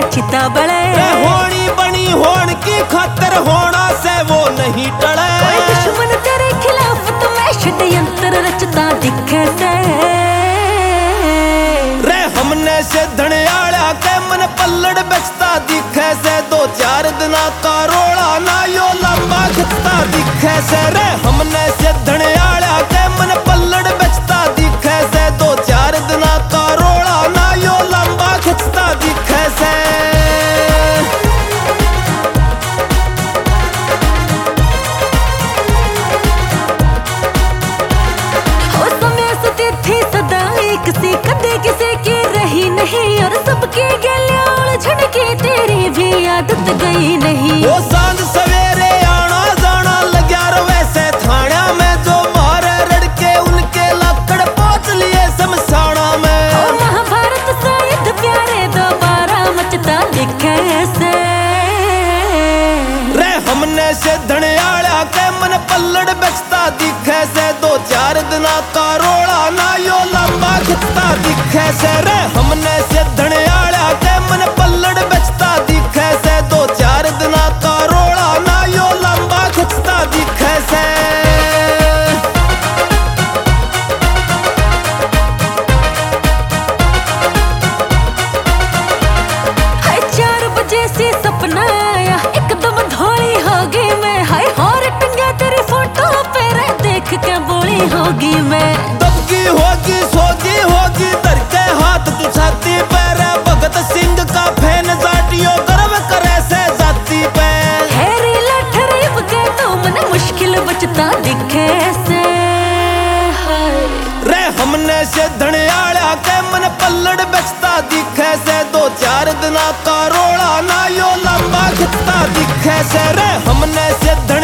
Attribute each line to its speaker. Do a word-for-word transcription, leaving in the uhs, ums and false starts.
Speaker 1: चिता बड़े
Speaker 2: होनी बनी होन की खातर होना से वो नहीं टले।
Speaker 1: कोई दुश्मन तेरे खिलाफ तो मैं षड्यंत्र रचता दिखे से
Speaker 2: रे हमने से धनियाला के मन पल्लड़ बचता दिखे से दो चार दिना का रोड़ा ना यो लंबा खिंचता दिखे से रे हमने से धनियाला के मन पल्लड़ बचता दिखे से दो चार दिना का रोड़ा ना यो लंबा खिंचता दिखे से।
Speaker 1: किसी कदे किसी की रही नहीं और सबकी गलियां उलझन की तेरी भी आदत गई नहीं।
Speaker 2: वो सांझ सवेरे आना जाना लग्या रो वैसे थाना में जो मारे रड़के उनके लकड़ पहुंच लिए शमशाना में।
Speaker 1: और महाभारत सा युद्ध प्यारे दोबारा मचता दिखे से
Speaker 2: रे हमने से धनियाला के मन पल्लड़ बचता दिखे से दो चार दिना का रोड़ा ना यो लंबा खिंचता दिखे से रे हमने से धनियाला के मन पल्लड़ बचता दिखे से दो चार दिना का रोड़ा ना यो लंबा खिंचता दिखे से।
Speaker 1: हाय चार बजे से सपना आया एकदम धोली होगी मैं। हाय और टंगा तेरी फोटो पे रे देख के बोली होगी मैं।
Speaker 2: दबकी होगी सोगी होगी दर के हाथ तू छाती पे रे भगत सिंह का फैन जाटियो गर्व करे से जाती पे।
Speaker 1: हैरी लठरीब के तो मन मुश्किल बचता दिखे से
Speaker 2: रे हमने से धनियाला के मन पल्लड़ बचता दिखे से दो चार दिना का रोड़ा ना यो लंबा खिंचता दिखे से रे हमने से